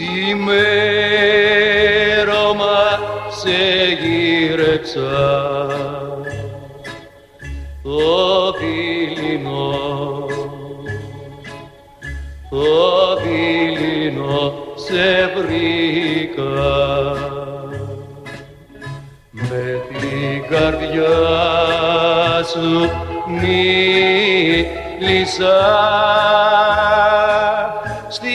Ξημέρωμα σε γύρεψα το δειλινό σε βρήκα με την καρδιά σου μίλησα στη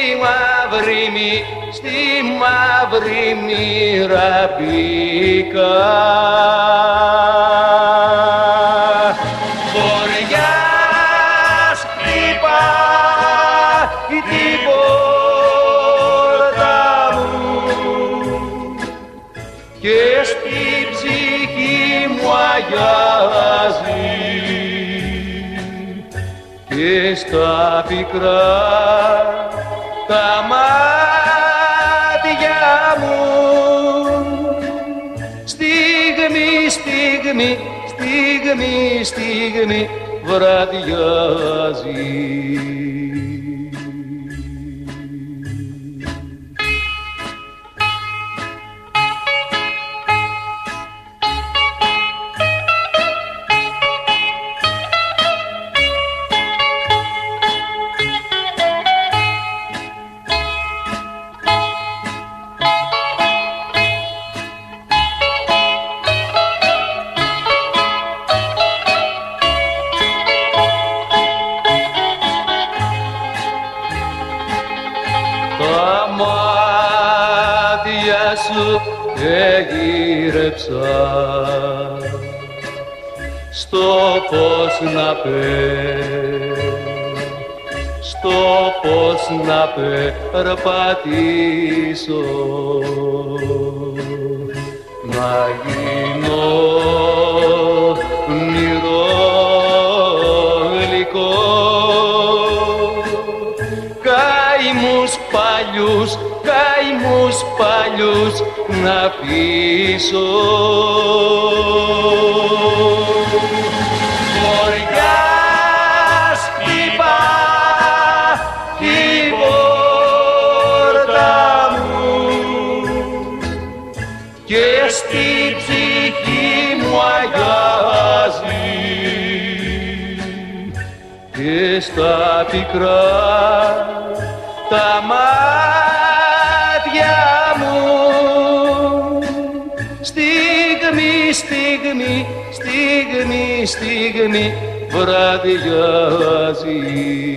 μαύρη μοίρα μπήκα. Βοριάς χτυπάει την πόρτα μου και στη ψυχή μου αγιάζει και στα πικρά τα μάτια μου στιγμή βραδιάζει. Τα μάτια σου εγύρεψα στο πώς να περπατήσω, να γίνω όνειρο γλυκό. Καημούς παλιούς να πείσω. Βοριάς χτυπάει την πόρτα μου και στη ψυχή μου αγιάζει και στα πικρά τα μάτια μου στιγμή βραδιάζει.